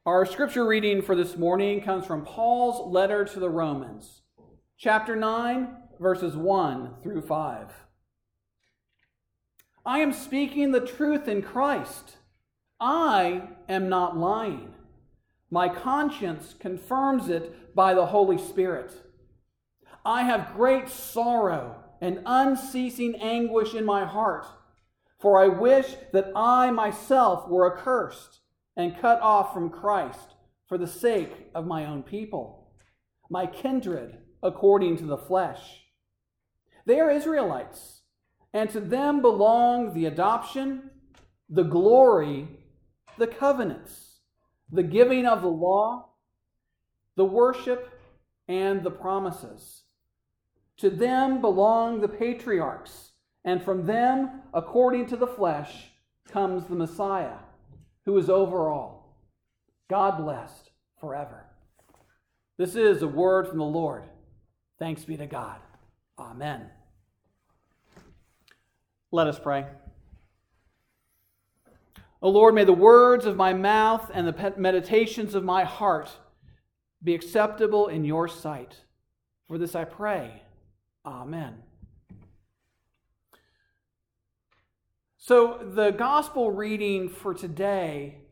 Our scripture reading for this morning comes from Paul's letter to the Romans, chapter 9, verses 1 through 5. I am speaking the truth in Christ. I am not lying. My conscience confirms it by the Holy Spirit. I have great sorrow and unceasing anguish in my heart, for I wish that I myself were accursed and cut off from Christ for the sake of my own people, my kindred according to the flesh. They are Israelites, and to them belong the adoption, the glory, the covenants, the giving of the law, the worship, and the promises. To them belong the patriarchs, and from them, according to the flesh, comes the Messiah, who is over all, God blessed forever. This is a word from the Lord. Thanks be to God. Amen. Let us pray. O Lord, may the words of my mouth and the meditations of my heart be acceptable in your sight. For this I pray. Amen. So the gospel reading for today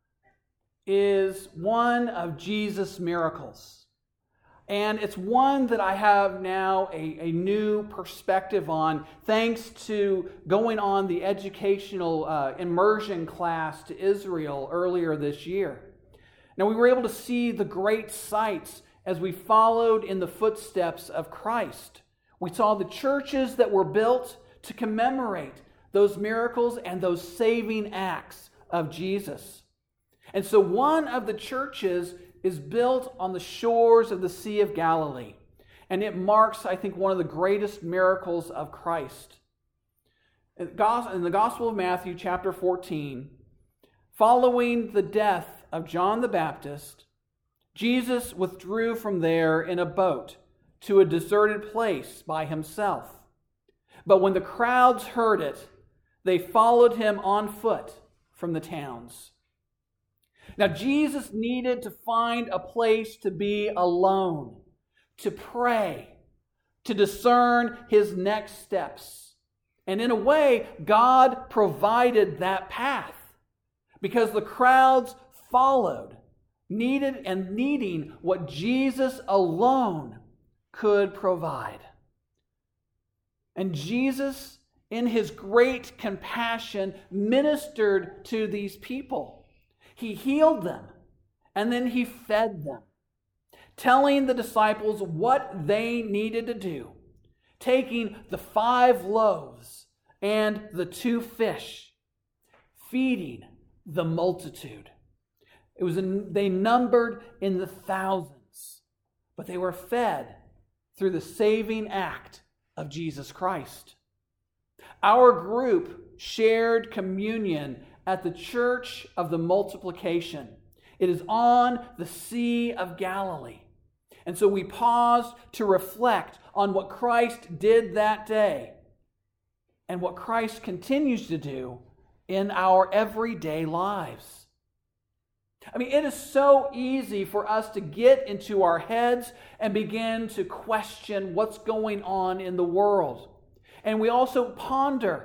is one of Jesus' miracles. And it's one that I have now a new perspective on, thanks to going on the educational immersion class to Israel earlier this year. Now, we were able to see the great sights as we followed in the footsteps of Christ. We saw the churches that were built to commemorate those miracles and those saving acts of Jesus. And so one of the churches is built on the shores of the Sea of Galilee. And it marks, I think, one of the greatest miracles of Christ. In the Gospel of Matthew, chapter 14, following the death of John the Baptist, Jesus withdrew from there in a boat to a deserted place by himself. But when the crowds heard it, they followed him on foot from the towns. Now, Jesus needed to find a place to be alone, to pray, to discern his next steps. And in a way, God provided that path because the crowds followed, needing what Jesus alone could provide. And Jesus, in his great compassion, ministered to these people. He healed them, and then he fed them, telling the disciples what they needed to do, taking the 5 loaves and the 2 fish, feeding the multitude. They numbered in the thousands, but they were fed through the saving act of Jesus Christ. Our group shared communion at the Church of the Multiplication. It is on the Sea of Galilee. And so we paused to reflect on what Christ did that day and what Christ continues to do in our everyday lives. I mean, it is so easy for us to get into our heads and begin to question what's going on in the world. And we also ponder,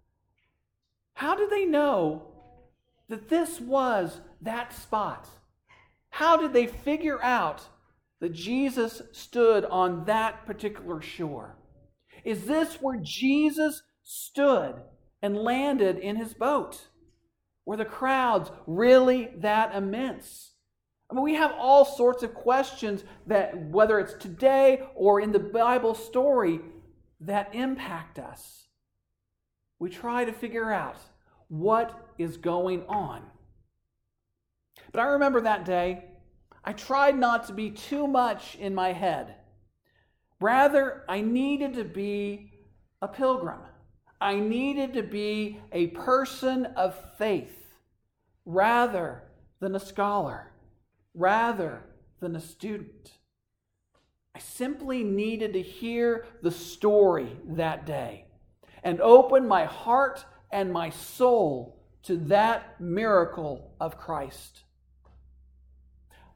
how did they know that this was that spot? How did they figure out that Jesus stood on that particular shore? Is this where Jesus stood and landed in his boat? Were the crowds really that immense? I mean, we have all sorts of questions that, whether it's today or in the Bible story, that impact us. We try to figure out what is going on. But I remember that day, I tried not to be too much in my head. Rather, I needed to be a pilgrim. I needed to be a person of faith rather than a scholar, rather than a student. I simply needed to hear the story that day and open my heart and my soul to that miracle of Christ.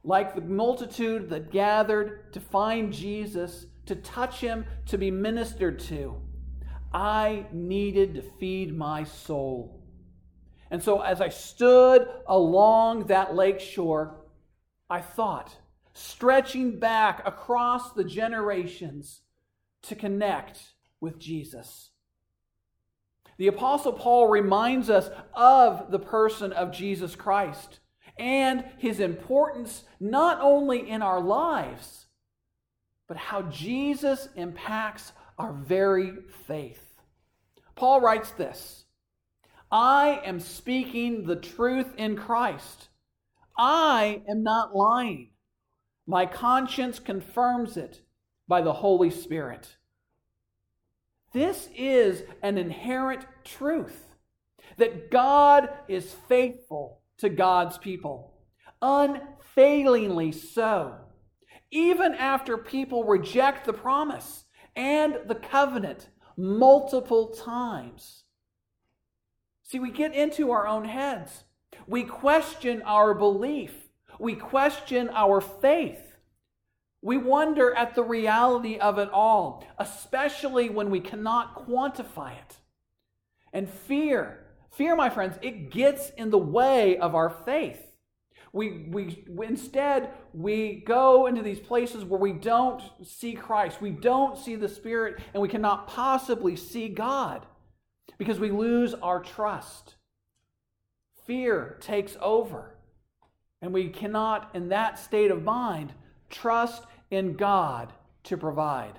like the multitude that gathered to find Jesus, to touch him, to be ministered to, I needed to feed my soul. And so as I stood along that lake shore, I thought, stretching back across the generations to connect with Jesus. The Apostle Paul reminds us of the person of Jesus Christ and his importance not only in our lives, but how Jesus impacts our very faith. Paul writes this, I am speaking the truth in Christ. I am not lying. My conscience confirms it by the Holy Spirit. This is an inherent truth, that God is faithful to God's people, unfailingly so, even after people reject the promise and the covenant multiple times. See, we get into our own heads. We question our belief. We question our faith. We wonder at the reality of it all, especially when we cannot quantify it. And fear, my friends, it gets in the way of our faith. Instead, we go into these places where we don't see Christ, we don't see the Spirit, and we cannot possibly see God because we lose our trust. Fear takes over, and we cannot, in that state of mind, trust in God to provide.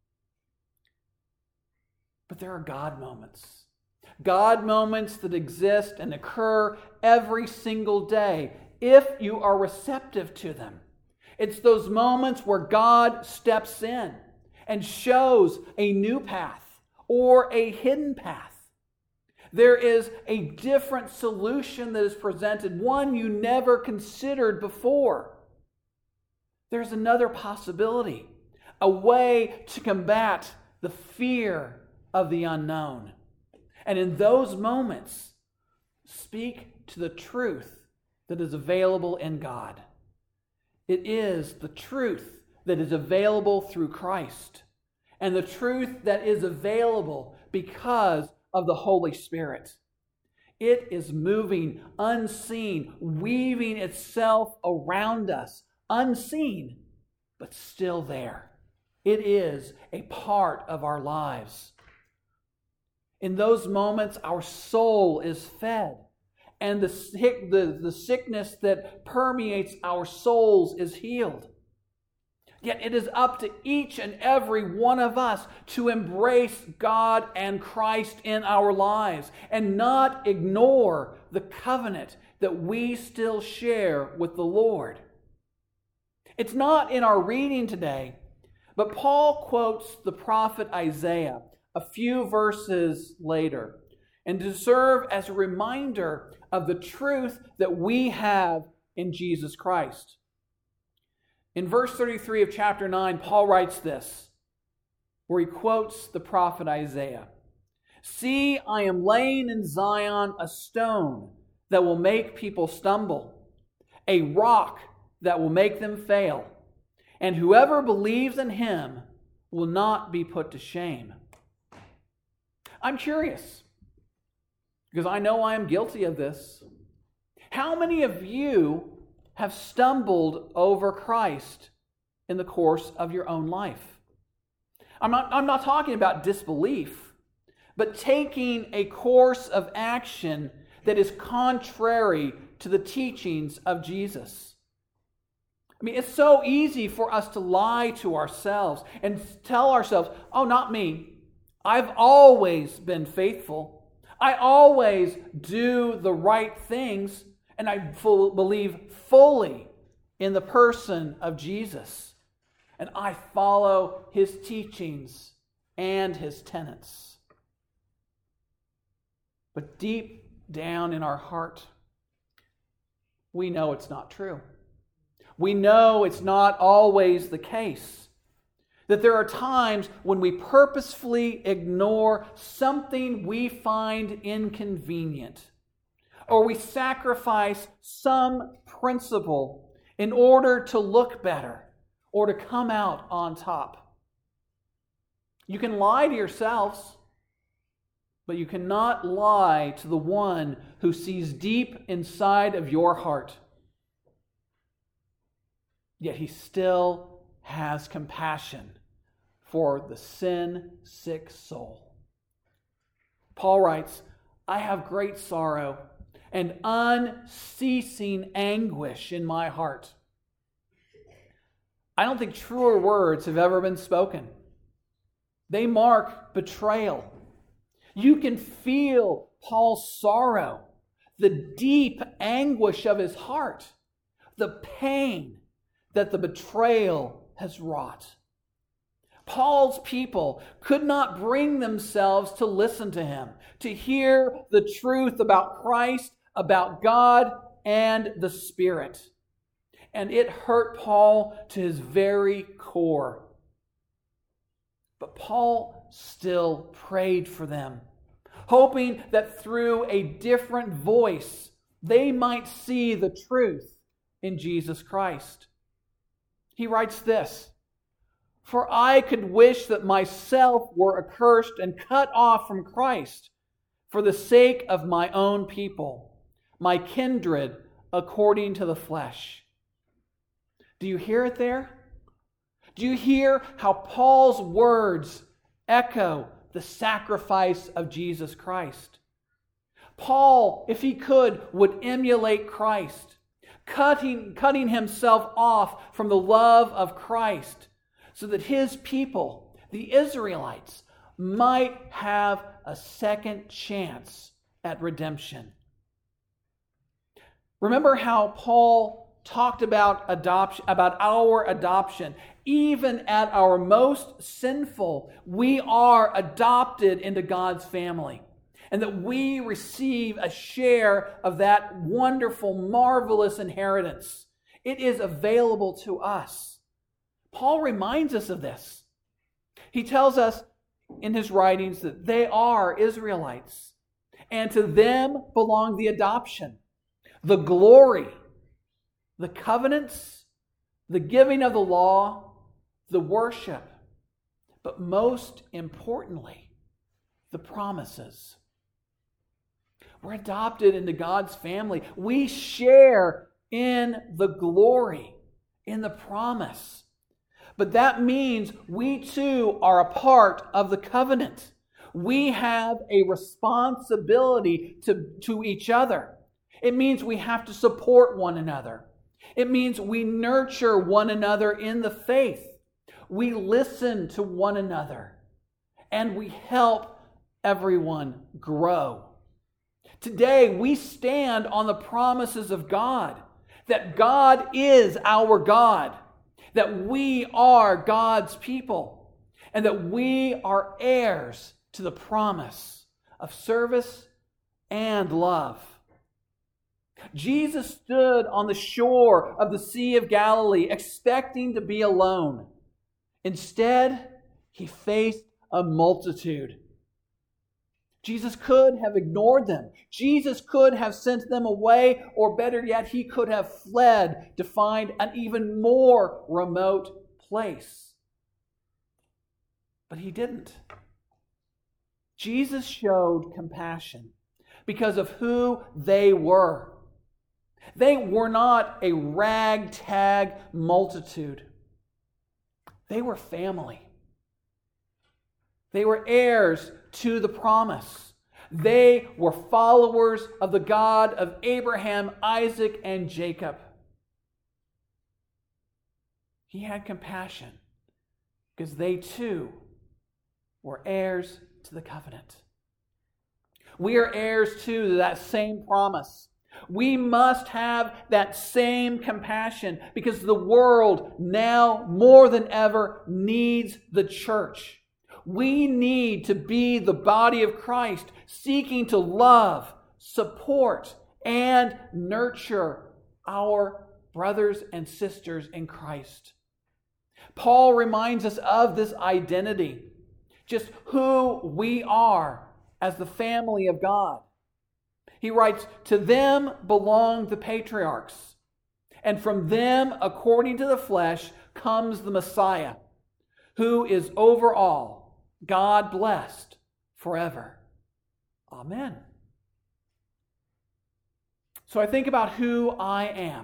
But there are God moments. God moments that exist and occur every single day if you are receptive to them. It's those moments where God steps in and shows a new path or a hidden path. There is a different solution that is presented, one you never considered before. There's another possibility, a way to combat the fear of the unknown. And in those moments, speak to the truth that is available in God. It is the truth that is available through Christ, and the truth that is available because of the Holy Spirit. It is moving unseen, weaving itself around us, unseen, but still there. It is a part of our lives. In those moments, our soul is fed, and the sickness that permeates our souls is healed. Yet it is up to each and every one of us to embrace God and Christ in our lives and not ignore the covenant that we still share with the Lord. It's not in our reading today, but Paul quotes the prophet Isaiah a few verses later, and to serve as a reminder of the truth that we have in Jesus Christ. In verse 33 of chapter 9, Paul writes this, where he quotes the prophet Isaiah. See, I am laying in Zion a stone that will make people stumble, a rock that will make them fail, and whoever believes in him will not be put to shame. I'm curious, because I know I am guilty of this. How many of you have stumbled over Christ in the course of your own life? I'm not talking about disbelief, but taking a course of action that is contrary to the teachings of Jesus. I mean, it's so easy for us to lie to ourselves and tell ourselves, oh, not me. I've always been faithful. I always do the right things, and I believe fully in the person of Jesus. And I follow his teachings and his tenets. But deep down in our heart, we know it's not true. We know it's not always the case. That there are times when we purposefully ignore something we find inconvenient, or we sacrifice some principle in order to look better or to come out on top. You can lie to yourselves, but you cannot lie to the one who sees deep inside of your heart. Yet he still has compassion for the sin-sick soul. Paul writes, I have great sorrow and unceasing anguish in my heart. I don't think truer words have ever been spoken. They mark betrayal. You can feel Paul's sorrow, the deep anguish of his heart, the pain that the betrayal has wrought. Paul's people could not bring themselves to listen to him, to hear the truth about Christ, about God, and the Spirit. And it hurt Paul to his very core. But Paul still prayed for them, hoping that through a different voice, they might see the truth in Jesus Christ. He writes this, For I could wish that myself were accursed and cut off from Christ for the sake of my own people, my kindred according to the flesh. Do you hear it there? Do you hear how Paul's words echo the sacrifice of Jesus Christ? Paul, if he could, would emulate Christ, cutting himself off from the love of Christ so that his people, the Israelites, might have a second chance at redemption. Remember how Paul talked about adoption, about our adoption. Even at our most sinful, we are adopted into God's family, and that we receive a share of that wonderful, marvelous inheritance. It is available to us. Paul reminds us of this. He tells us in his writings that they are Israelites, and to them belong the adoption, the glory, the covenants, the giving of the law, the worship, but most importantly, the promises. We're adopted into God's family. We share in the glory, in the promise. But that means we too are a part of the covenant. We have a responsibility to each other. It means we have to support one another. It means we nurture one another in the faith. We listen to one another. And we help everyone grow. Today, we stand on the promises of God, that God is our God, that we are God's people, and that we are heirs to the promise of service and love. Jesus stood on the shore of the Sea of Galilee expecting to be alone. Instead, he faced a multitude. Jesus could have ignored them. Jesus could have sent them away, or better yet, he could have fled to find an even more remote place. But he didn't. Jesus showed compassion because of who they were. They were not a ragtag multitude. They were family. They were heirs to the promise. They were followers of the God of Abraham, Isaac, and Jacob. He had compassion because they too were heirs to the covenant. We are heirs too to that same promise. We must have that same compassion because the world now more than ever needs the church. We need to be the body of Christ, seeking to love, support, and nurture our brothers and sisters in Christ. Paul reminds us of this identity, just who we are as the family of God. He writes, "To them belong the patriarchs, And from them, according to the flesh, comes the Messiah, who is over all, God blessed forever. Amen. So I think about who I am.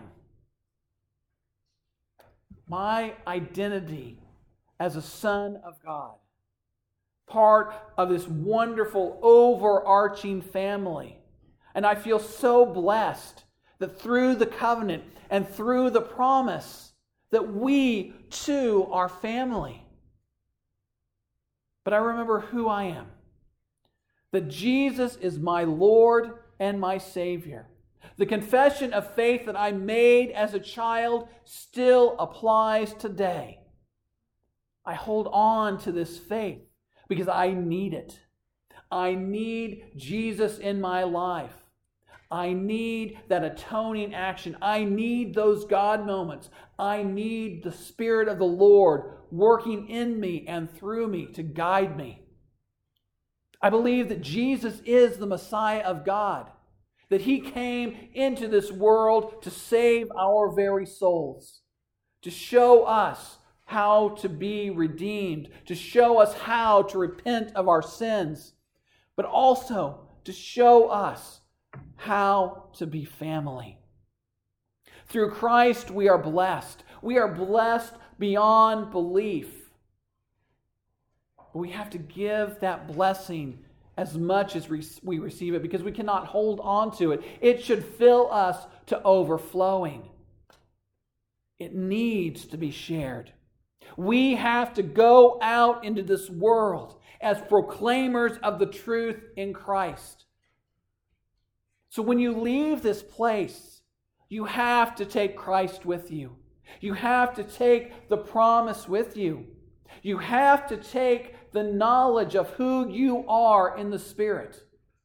My identity as a son of God. Part of this wonderful overarching family. And I feel so blessed that through the covenant and through the promise that we too are family. But I remember who I am. That Jesus is my Lord and my Savior. The confession of faith that I made as a child still applies today. I hold on to this faith because I need it. I need Jesus in my life. I need that atoning action. I need those God moments. I need the Spirit of the Lord working in me and through me to guide me. I believe that Jesus is the Messiah of God, that He came into this world to save our very souls, to show us how to be redeemed, to show us how to repent of our sins, but also to show us how to be family. Through Christ, we are blessed. We are blessed beyond belief. But we have to give that blessing as much as we receive it, because we cannot hold on to it. It should fill us to overflowing. It needs to be shared. We have to go out into this world as proclaimers of the truth in Christ. So when you leave this place, you have to take Christ with you. You have to take the promise with you. You have to take the knowledge of who you are in the Spirit.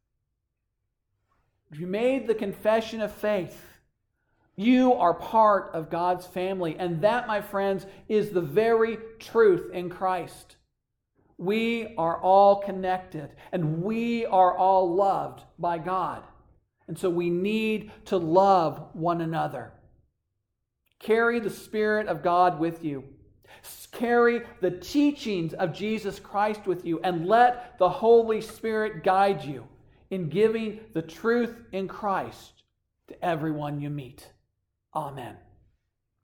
If you made the confession of faith, you are part of God's family. And that, my friends, is the very truth in Christ. We are all connected and we are all loved by God. And so we need to love one another. Carry the Spirit of God with you. Carry the teachings of Jesus Christ with you, and let the Holy Spirit guide you in giving the truth in Christ to everyone you meet. Amen.